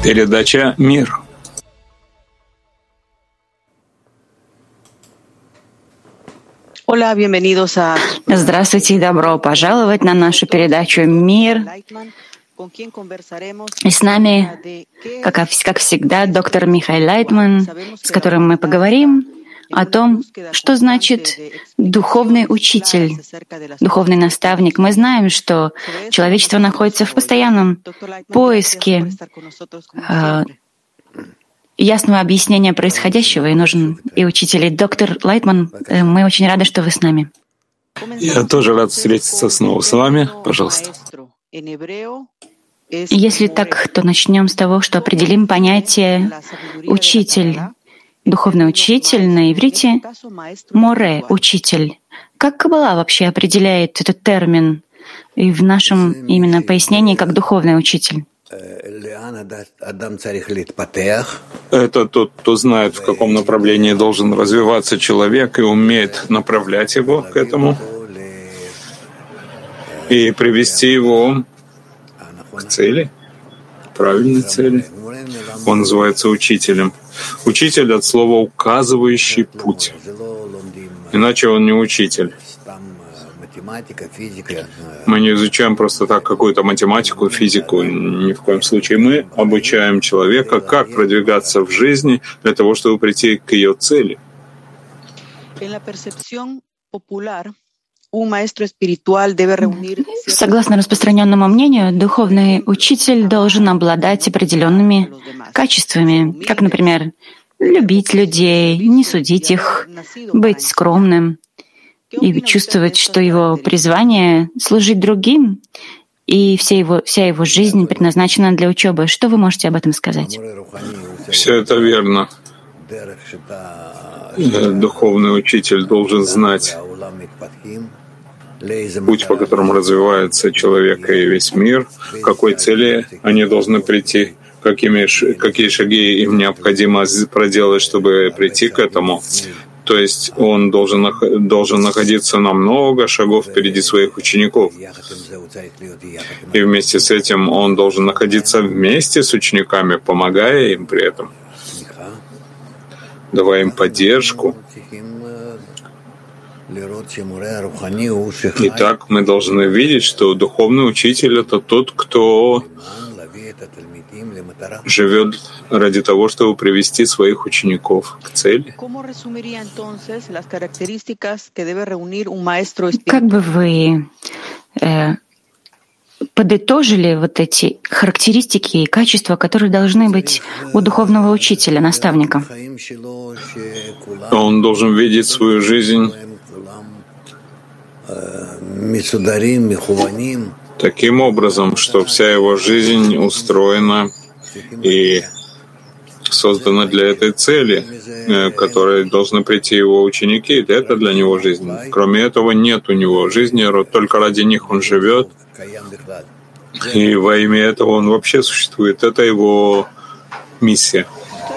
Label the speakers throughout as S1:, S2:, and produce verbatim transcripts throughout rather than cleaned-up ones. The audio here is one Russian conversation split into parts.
S1: Передача «Мир».
S2: Здравствуйте и добро пожаловать на нашу передачу «Мир». И с нами, как, как всегда, доктор Михаил Лайтман, с которым мы поговорим о том, что значит духовный учитель, духовный наставник. Мы знаем, что человечество находится в постоянном поиске э, ясного объяснения происходящего, и нужен и учитель. И доктор Лайтман, э, мы очень рады, что вы с нами.
S1: Я тоже рад встретиться снова с вами. Пожалуйста.
S2: Если так, то начнем с того, что определим понятие «учитель». Духовный учитель на иврите — море, учитель. Как Каббала вообще определяет этот термин и в нашем именно пояснении как духовный учитель?
S1: Это тот, кто знает, в каком направлении должен развиваться человек и умеет направлять его к этому и привести его к цели, правильной цели. Он называется учителем. Учитель от слова «указывающий путь». Иначе он не учитель. Мы не изучаем просто так какую-то математику, физику. Ни в коем случае. Мы обучаем человека, как продвигаться в жизни для того, чтобы прийти к ее цели.
S2: Согласно распространенному мнению, духовный учитель должен обладать определенными качествами, как, например, любить людей, не судить их, быть скромным и чувствовать, что его призвание — служить другим, и вся его, вся его жизнь предназначена для учебы. Что вы можете об этом сказать?
S1: Все это верно. Духовный учитель должен знать путь, по которому развивается человек и весь мир, к какой цели они должны прийти, какими, какие шаги им необходимо проделать, чтобы прийти к этому. То есть он должен, должен находиться на много шагов впереди своих учеников. И вместе с этим он должен находиться вместе с учениками, помогая им при этом, давая им поддержку. Итак, мы должны видеть, что духовный учитель — это тот, кто живет ради того, чтобы привести своих учеников к цели.
S2: Как бы вы э, подытожили вот эти характеристики и качества, которые должны быть у духовного учителя, наставника?
S1: Он должен видеть свою жизнь таким образом, что вся его жизнь устроена и создана для этой цели, к которой должны прийти его ученики. Это для него жизнь. Кроме этого, нет у него жизни, только ради них он живет. И во имя этого он вообще существует. Это его миссия.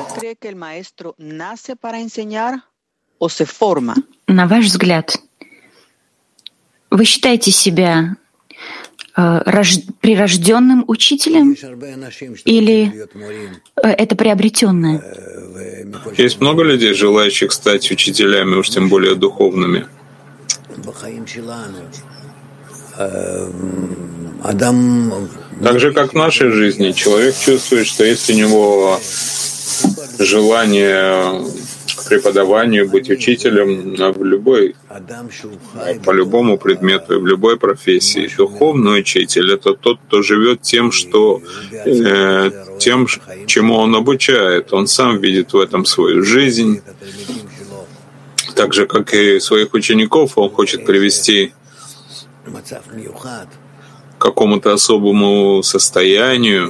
S2: На ваш взгляд, вы считаете себя э, рож... прирожденным учителем или э, это приобретенное?
S1: Есть много людей, желающих стать учителями, уж тем более духовными. Так же, как в нашей жизни, человек чувствует, что есть у него желание к преподаванию, быть учителем в любой, по любому предмету и в любой профессии. Духовный учитель — это тот, кто живет тем, что, э, тем, чему он обучает. Он сам видит в этом свою жизнь. Так же, как и своих учеников, он хочет привести к какому-то особому состоянию.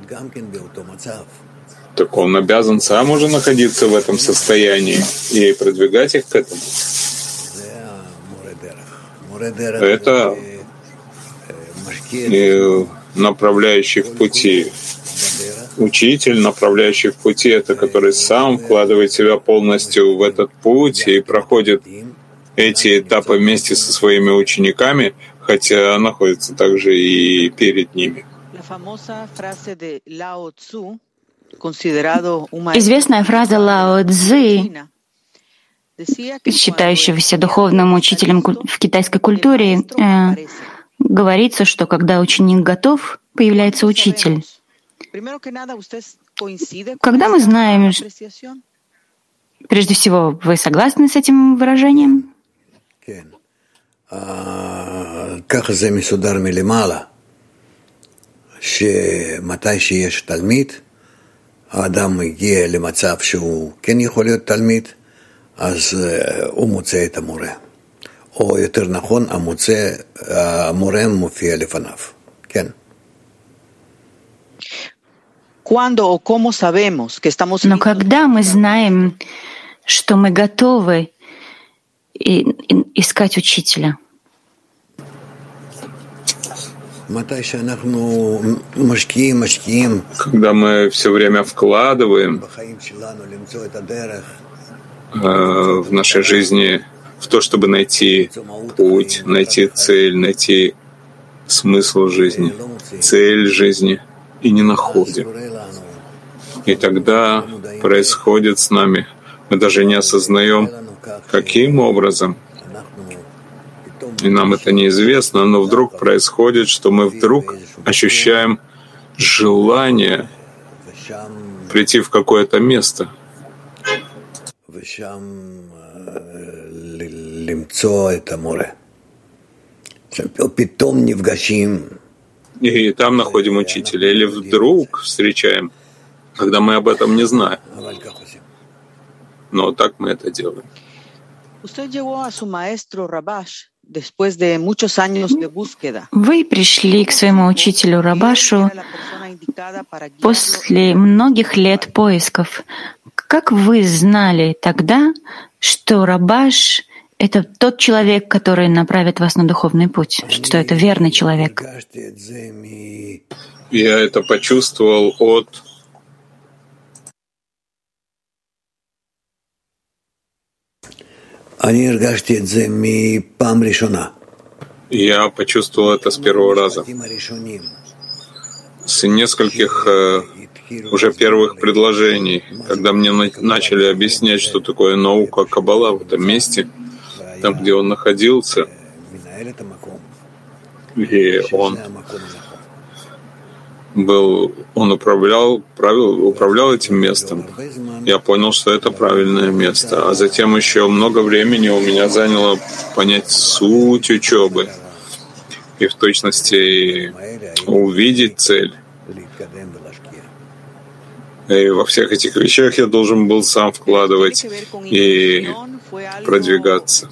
S1: Так он обязан сам уже находиться в этом состоянии и продвигать их к этому. Это направляющий в пути. Учитель, направляющий в пути, это который сам вкладывает себя полностью в этот путь и проходит эти этапы вместе со своими учениками, хотя находится также и перед ними.
S2: Известная фраза Лао Цзы, считающегося духовным учителем в китайской культуре, э, говорится, что когда ученик готов, появляется учитель. Когда мы знаем, прежде всего, вы согласны с этим выражением?
S3: ככה זה מסודר מלמעלה, שמתי שיש תלמיד, האדם מגיע למצב שהוא כן יכול להיות תלמיד, אז הוא מוצא את המורה. או יותר נכון, המוצא, המורה מופיע לפניו. כן.
S2: Но когда мы знаем, что мы готовы искать учителя?
S1: Когда мы все время вкладываем э, в нашей жизни в то, чтобы найти путь, найти цель, найти смысл жизни, цель жизни, и не находим. И тогда происходит с нами, мы даже не осознаем, каким образом, и нам это неизвестно, но вдруг происходит, что мы вдруг ощущаем желание прийти в какое-то место. И там находим учителя, или вдруг встречаем, когда мы об этом не знаем. Но так мы это делаем.
S2: Вы пришли к своему учителю Рабашу после многих лет поисков. Как вы знали тогда, что Рабаш — это тот человек, который направит вас на духовный путь, что это верный человек?
S1: Я это почувствовал от Я почувствовал это с первого раза. С нескольких э, уже первых предложений, когда мне на- начали объяснять, что такое наука Каббала в этом месте, там, где он находился, и он был, он управлял, правил, управлял этим местом. Я понял, что это правильное место. А затем еще много времени у меня заняло понять суть учебы и в точности увидеть цель. И во всех этих вещах я должен был сам вкладывать и продвигаться.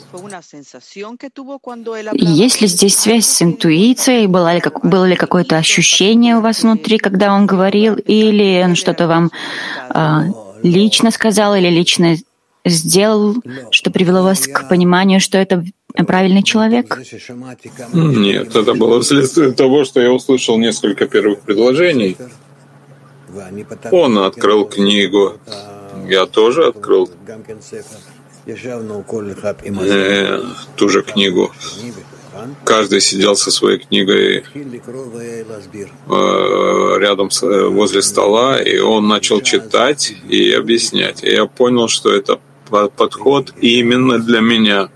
S2: Есть ли здесь связь с интуицией? Было ли, как, было ли какое-то ощущение у вас внутри, когда он говорил? Или он что-то вам э, лично сказал или лично сделал, что привело вас к пониманию, что это правильный человек?
S1: Нет, это было вследствие того, что я услышал несколько первых предложений. Он открыл книгу. Я тоже открыл э, ту же книгу. Каждый сидел со своей книгой э, рядом с, возле стола, и он начал читать и объяснять. И я понял, что это подход именно для меня,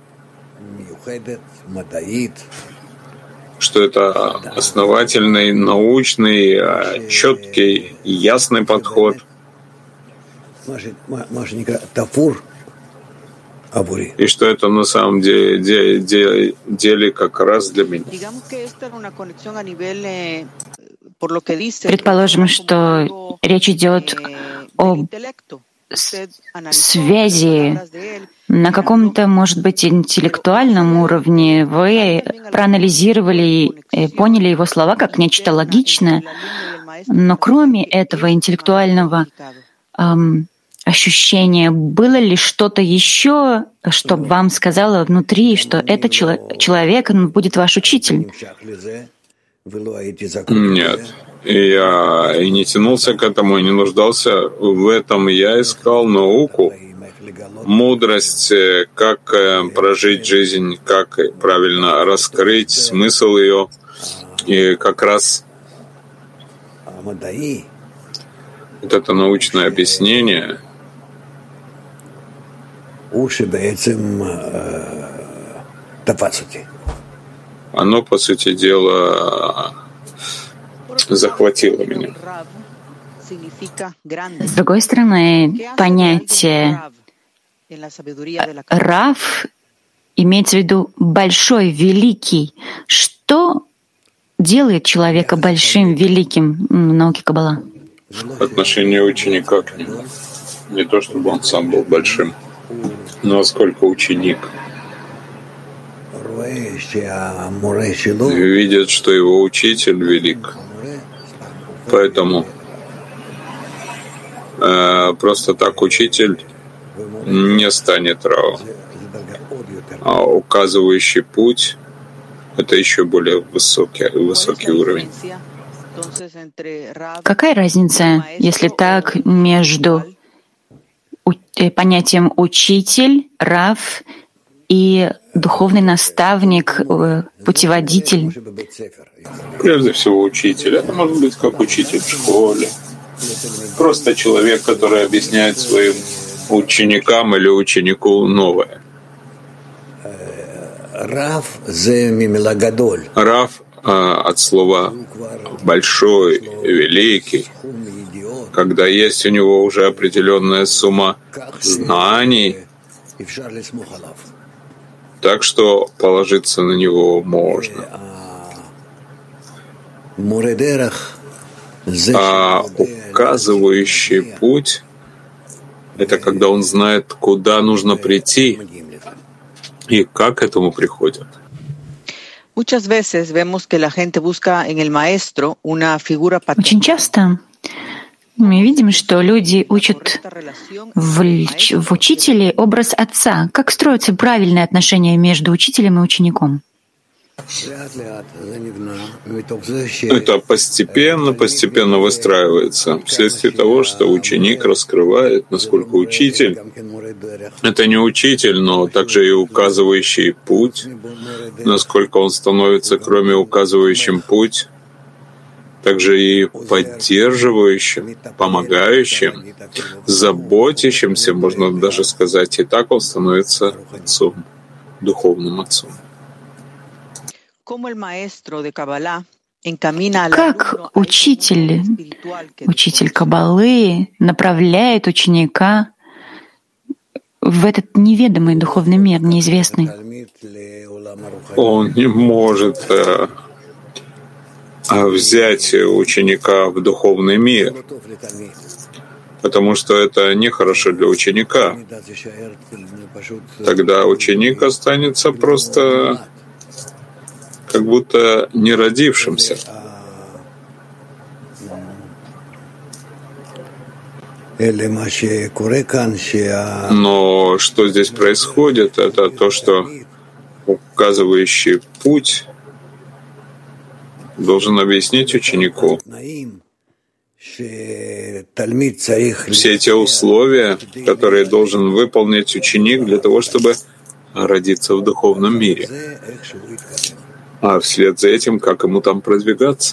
S1: что это основательный, научный, четкий, ясный подход. И что это на самом деле, деле, деле, деле как раз для меня.
S2: Предположим, что речь идет о связи на каком-то, может быть, интеллектуальном уровне. Вы проанализировали и поняли его слова как нечто логичное, но кроме этого интеллектуального эм, ощущения, было ли что-то еще, что вам сказало внутри, что этот человек он будет ваш учитель?
S1: Нет. И я и не тянулся к этому, и не нуждался в этом. Я искал науку, мудрость, как прожить жизнь, как правильно раскрыть смысл ее. И как раз Вот это научное объяснение, оно, по сути дела, захватило меня.
S2: С другой стороны, понятие «рав» имеется в виду «большой», «великий». Что делает человека большим, великим в науке Каббала?
S1: Отношение ученика к нему. Не то, чтобы он сам был большим, но сколько ученик видит, что его учитель велик. Поэтому э, просто так учитель не станет равом. А указывающий путь — это еще более высокий, высокий уровень.
S2: Какая разница, если так, между понятием «учитель», «рав» и духовный наставник, путеводитель?
S1: Прежде всего учитель. Это может быть как учитель в школе. Просто человек, который объясняет своим ученикам или ученику новое. Рав от слова «большой», «великий», когда есть у него уже определенная сумма знаний, так что положиться на него можно. А указывающий путь — это когда он знает, куда нужно прийти и как к этому приходят.
S2: Очень часто мы видим, что люди учат в, в учителе образ отца. Как строятся правильные отношения между учителем и учеником?
S1: Это постепенно, постепенно выстраивается вследствие того, что ученик раскрывает, насколько учитель — это не учитель, но также и указывающий путь, насколько он становится, кроме указывающим путь, также и поддерживающим, помогающим, заботящимся, можно даже сказать, и так он становится отцом, духовным отцом.
S2: Как учитель, учитель Каббалы направляет ученика в этот неведомый духовный мир, неизвестный?
S1: Он не может э, взять ученика в духовный мир, потому что это нехорошо для ученика. Тогда ученик останется просто как будто не родившимся. Но что здесь происходит, это то, что указывающий путь должен объяснить ученику все те условия, которые должен выполнить ученик для того, чтобы родиться в духовном мире. А вслед за этим, как ему там продвигаться?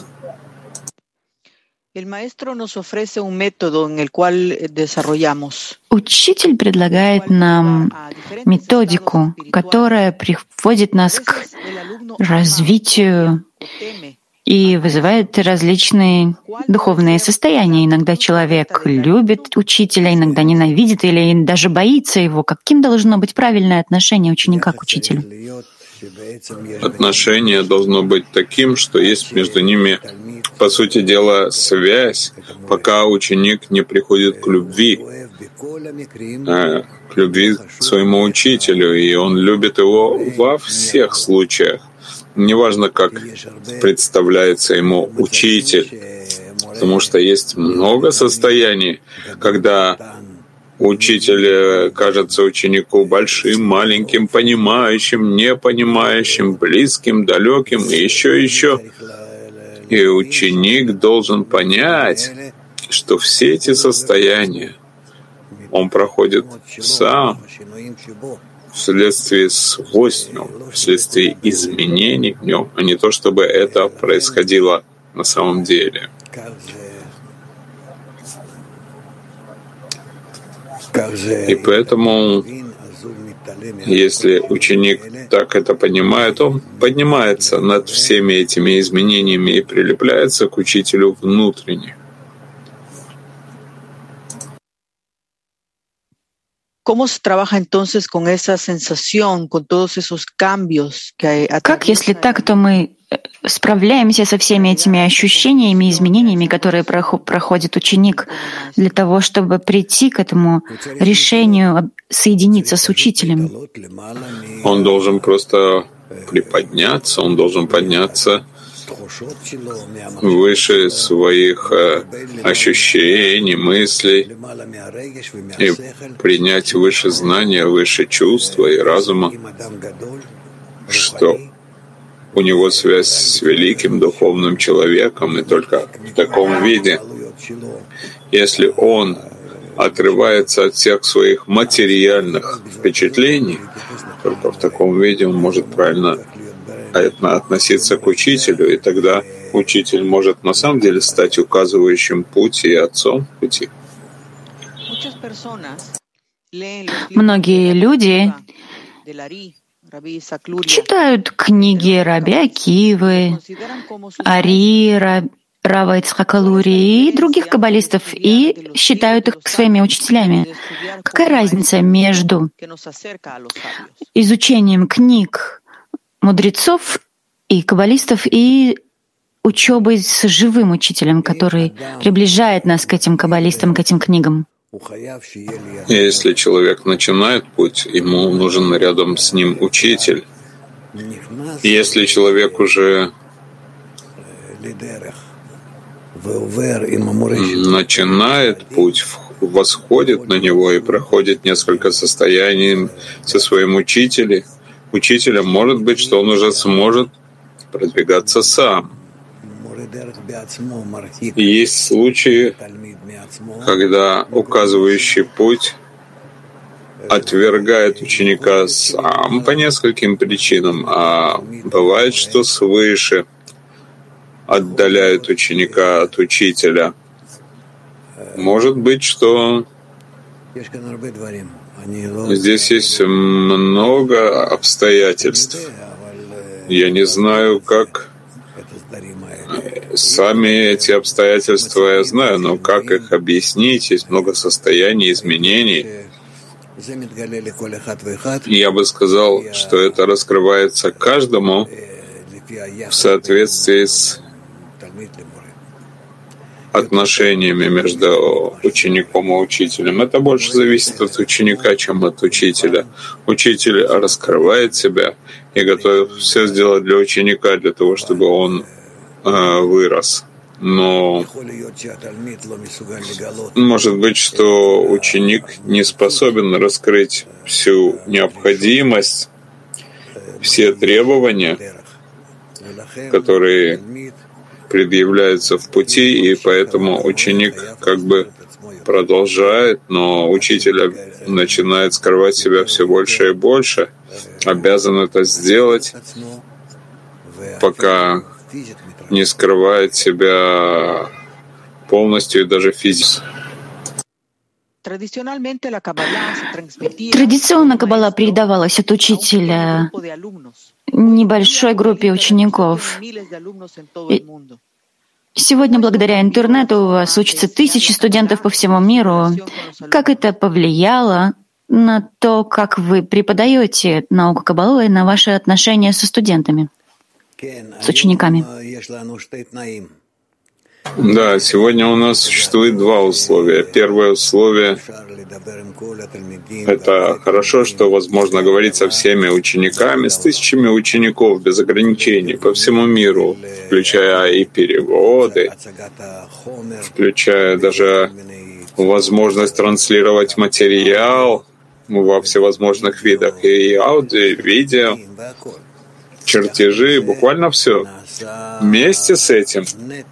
S2: Учитель предлагает нам методику, которая приводит нас к развитию и вызывает различные духовные состояния. Иногда человек любит учителя, иногда ненавидит или даже боится его. Каким должно быть правильное отношение ученика к учителю?
S1: Отношение должно быть таким, что есть между ними, по сути дела, связь, пока ученик не приходит к любви, к любви к своему учителю, и он любит его во всех случаях. Неважно, как представляется ему учитель, потому что есть много состояний, когда учитель кажется ученику большим, маленьким, понимающим, непонимающим, близким, далеким и еще, еще. И ученик должен понять, что все эти состояния он проходит сам вследствие свойств в нем, вследствие изменений в нем, а не то, чтобы это происходило на самом деле. И поэтому, если ученик так это понимает, он поднимается над всеми этими изменениями и прилепляется к учителю внутренне.
S2: Как, если так, то мы справляемся со всеми этими ощущениями, изменениями, которые проходит ученик, для того, чтобы прийти к этому решению соединиться с учителем?
S1: Он должен просто приподняться, он должен подняться выше своих ощущений, мыслей и принять выше знания, выше чувства и разума, что у него связь с великим духовным человеком, и только в таком виде, если он отрывается от всех своих материальных впечатлений, только в таком виде он может правильно относиться к учителю, и тогда учитель может на самом деле стать указывающим путь и отцом пути.
S2: Многие люди читают книги Раби Акивы, Ари, Рава Ицхака Лури и других каббалистов и считают их своими учителями. Какая разница между изучением книг мудрецов и каббалистов и учебой с живым учителем, который приближает нас к этим каббалистам, к этим книгам?
S1: Если человек начинает путь, ему нужен рядом с ним учитель. Если человек уже начинает путь, восходит на него и проходит несколько состояний со своим учителем, учителем, может быть, что он уже сможет продвигаться сам. И есть случаи, когда указывающий путь отвергает ученика сам по нескольким причинам, а бывает, что свыше отдаляет ученика от учителя. Может быть, что здесь есть много обстоятельств. Я не знаю, как сами эти обстоятельства я знаю, но как их объяснить? Есть много состояний, изменений. Я бы сказал, что это раскрывается каждому в соответствии с отношениями между учеником и учителем. Это больше зависит от ученика, чем от учителя. Учитель раскрывает себя и готов все сделать для ученика, для того, чтобы он э, вырос. Но может быть, что ученик не способен раскрыть всю необходимость, все требования, которые предъявляются в пути, и поэтому ученик как бы продолжает, но учитель начинает скрывать себя все больше и больше, обязан это сделать, пока не скрывает себя полностью и даже физически.
S2: Традиционно Каббала передавалась от учителя небольшой группе учеников. И сегодня, благодаря интернету, у вас учатся тысячи студентов по всему миру. Как это повлияло на то, как вы преподаете науку Каббалы и на ваши отношения со студентами, с учениками?
S1: Да, сегодня у нас существует два условия. Первое условие — это хорошо, что возможно говорить со всеми учениками, с тысячами учеников без ограничений по всему миру, включая и переводы, включая даже возможность транслировать материал во всевозможных видах, и аудио, и видео, чертежи, буквально все. Вместе с этим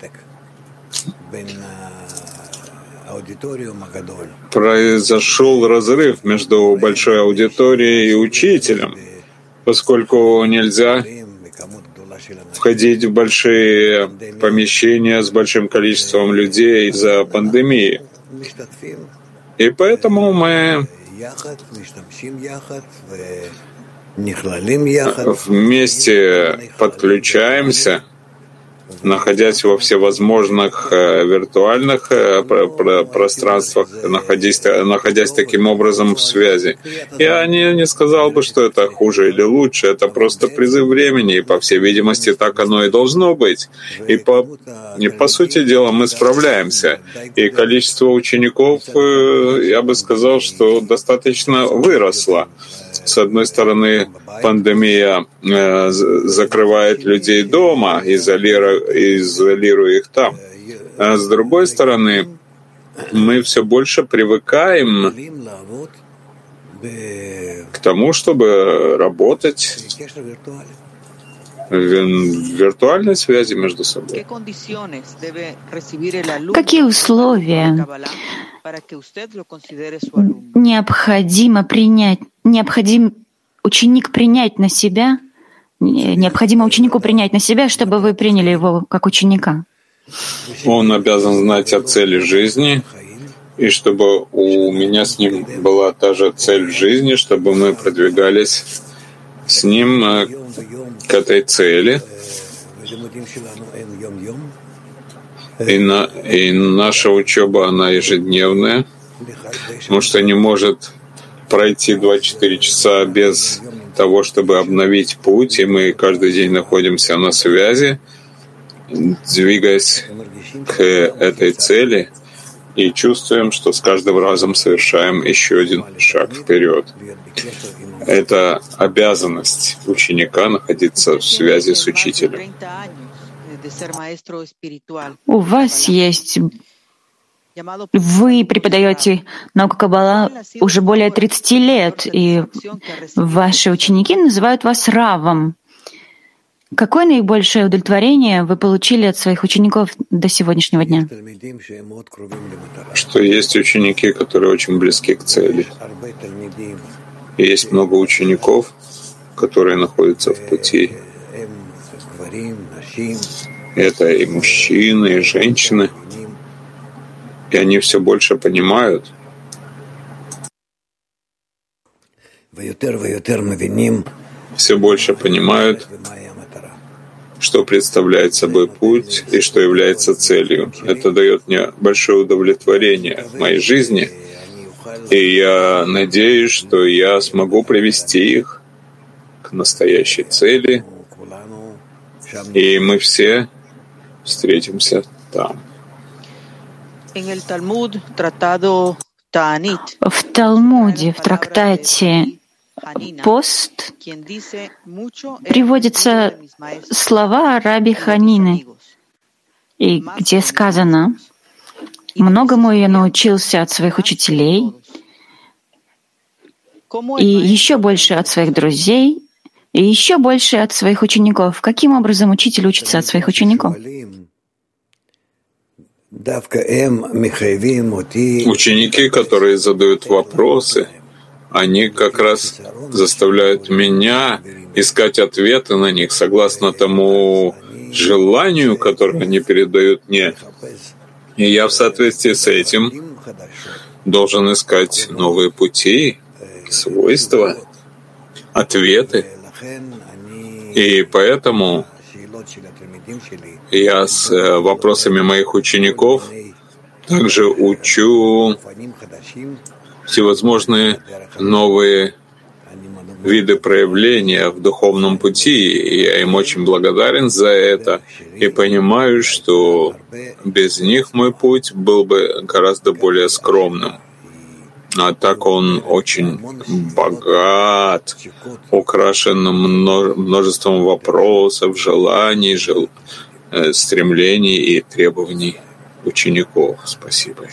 S1: произошел разрыв между большой аудиторией и учителем, поскольку нельзя входить в большие помещения с большим количеством людей из-за пандемии. И поэтому мы вместе подключаемся, находясь во всевозможных э, виртуальных э, про- про- пространствах, находясь, находясь таким образом в связи. Я не, не сказал бы, что это хуже или лучше, это просто призыв времени, и, по всей видимости, так оно и должно быть. И по, и по сути дела мы справляемся. И количество учеников, э, я бы сказал, что достаточно выросло. С одной стороны, пандемия э, закрывает людей дома, изолируя, изолируя их там. А с другой стороны, мы все больше привыкаем к тому, чтобы работать в виртуальной связи между собой.
S2: Какие условия необходимо принять, необходим ученик принять на себя, необходимо ученику принять на себя, чтобы вы приняли его как ученика?
S1: Он обязан знать о цели жизни, и чтобы у меня с ним была та же цель в жизни, чтобы мы продвигались с ним к этой цели. И, на, и наша учеба, она ежедневная, потому что не может пройти двадцать четыре часа без того, чтобы обновить путь, и мы каждый день находимся на связи, двигаясь к этой цели, и чувствуем, что с каждым разом совершаем еще один шаг вперед. Это обязанность ученика находиться в связи с учителем.
S2: У вас есть... Вы преподаете науку Каббала уже более тридцати лет, и ваши ученики называют вас Равом. Какое наибольшее удовлетворение вы получили от своих учеников до сегодняшнего дня?
S1: Что есть ученики, которые очень близки к цели. И есть много учеников, которые находятся в пути. Это и мужчины, и женщины. И они все больше понимают, все больше понимают, что представляет собой путь и что является целью. Это дает мне большое удовлетворение в моей жизни, и я надеюсь, что я смогу привести их к настоящей цели, и мы все встретимся там.
S2: В Талмуде, в трактате «Пост» приводятся слова Раби Ханины, и где сказано: «Многому я научился от своих учителей, и еще больше от своих друзей, и еще больше от своих учеников». Каким образом учитель учится от своих учеников?
S1: Ученики, которые задают вопросы, они как раз заставляют меня искать ответы на них согласно тому желанию, которое они передают мне. И я в соответствии с этим должен искать новые пути, свойства, ответы. И поэтому я с вопросами моих учеников также учу всевозможные новые виды проявления в духовном пути, и я им очень благодарен за это, и понимаю, что без них мой путь был бы гораздо более скромным. А так он очень богат, украшен множеством вопросов, желаний, жел... стремлений и требований учеников. Спасибо.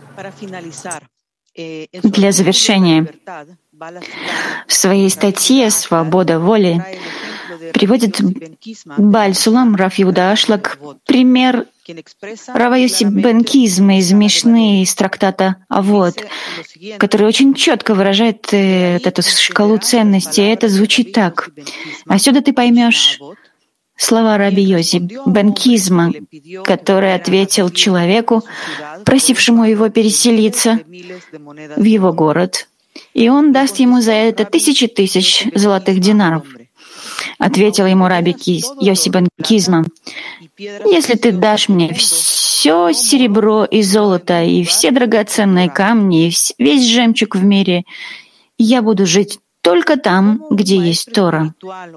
S2: Для завершения, в своей статье «Свобода воли» приводит Бааль Сулам Рав Иуда Ашлак пример Рава Йоси бен Кизма из Мишны, из трактата «Авот», который очень четко выражает эту шкалу ценностей. И это звучит так: «Отсюда ты поймешь, слова раби Йоси бен Кизма, который ответил человеку, просившему его переселиться в его город, и он даст ему за это тысячи тысяч золотых динаров. Ответил ему раби Йоси бен Кизма: «Если ты дашь мне все серебро и золото, и все драгоценные камни, и весь жемчуг в мире, я буду жить только там, где есть Тора».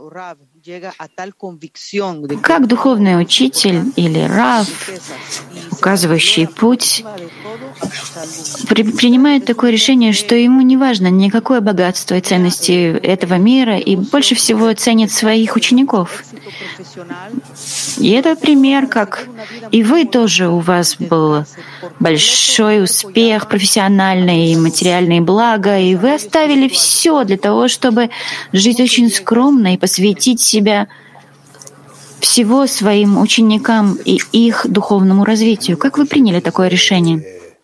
S2: Как духовный учитель или рав, указывающий путь, при, принимает такое решение, что ему не важно никакое богатство и ценности этого мира, и больше всего ценит своих учеников. И это пример, как и вы тоже, у вас был большой успех профессиональный и материальные блага, и вы оставили все для того, чтобы жить очень скромно и посвятить себя всего своим ученикам и их духовному развитию. Как вы приняли такое решение?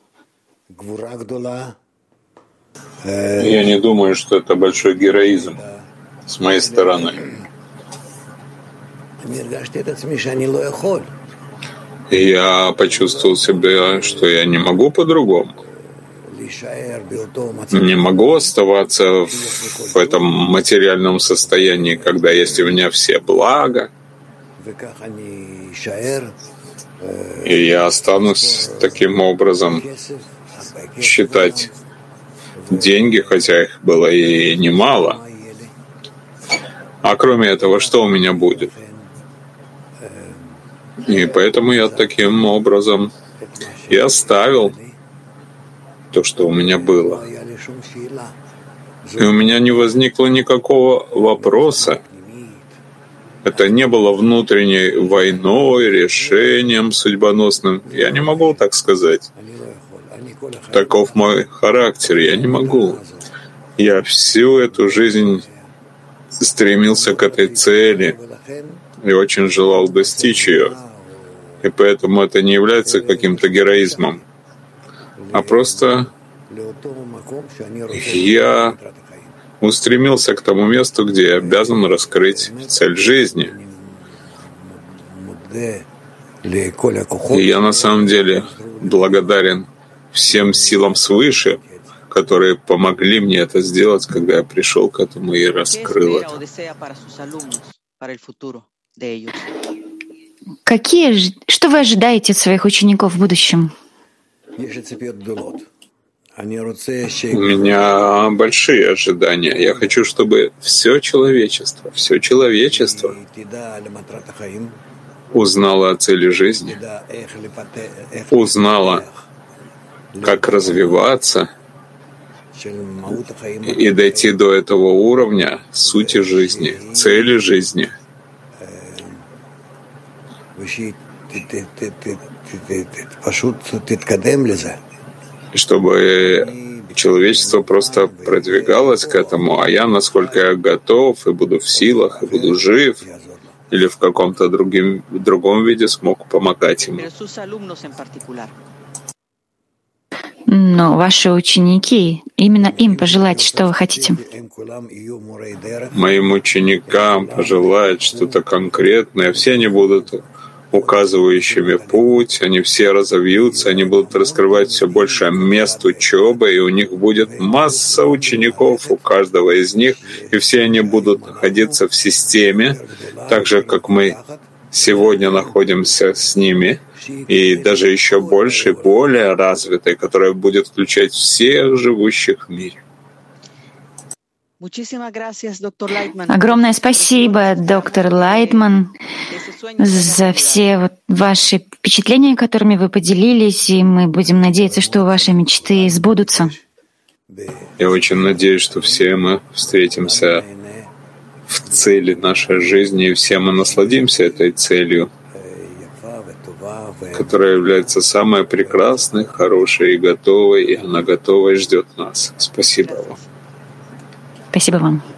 S1: Я не думаю, что это большой героизм с моей стороны. Я почувствовал себя, что я не могу по-другому. Не могу оставаться в этом материальном состоянии, когда есть у меня все блага. И я останусь таким образом считать деньги, хотя их было и немало. А кроме этого, что у меня будет? И поэтому я таким образом и оставил то, что у меня было. И у меня не возникло никакого вопроса. Это не было внутренней войной, решением судьбоносным. Я не могу так сказать. Таков мой характер. Я не могу. Я всю эту жизнь стремился к этой цели и очень желал достичь ее. И поэтому это не является каким-то героизмом, а просто я устремился к тому месту, где я обязан раскрыть цель жизни. И я на самом деле благодарен всем силам свыше, которые помогли мне это сделать, когда я пришел к этому и раскрыл это.
S2: Какие, что вы ожидаете от своих учеников в будущем?
S1: У меня большие ожидания. Я хочу, чтобы все человечество, все человечество узнало о цели жизни, узнало, как развиваться и дойти до этого уровня сути жизни, цели жизни. Чтобы человечество просто продвигалось к этому, а я, насколько я готов и буду в силах, и буду жив, или в каком-то другим, другом виде смог помогать ему.
S2: Но ваши ученики, именно им пожелать, что вы хотите?
S1: Моим ученикам пожелать что-то конкретное. Все они будут указывающими путь, они все разовьются, они будут раскрывать все больше мест учебы, и у них будет масса учеников, у каждого из них, и все они будут находиться в системе, так же, как мы сегодня находимся с ними, и даже еще больше, более развитой, которая будет включать всех живущих в мире.
S2: Огромное спасибо, доктор Лайтман, за все вот ваши впечатления, которыми вы поделились, и мы будем надеяться, что ваши мечты сбудутся.
S1: Я очень надеюсь, что все мы встретимся в цели нашей жизни, и все мы насладимся этой целью, которая является самой прекрасной, хорошей и готовой, и она готова и ждет нас. Спасибо вам.
S2: Спасибо вам.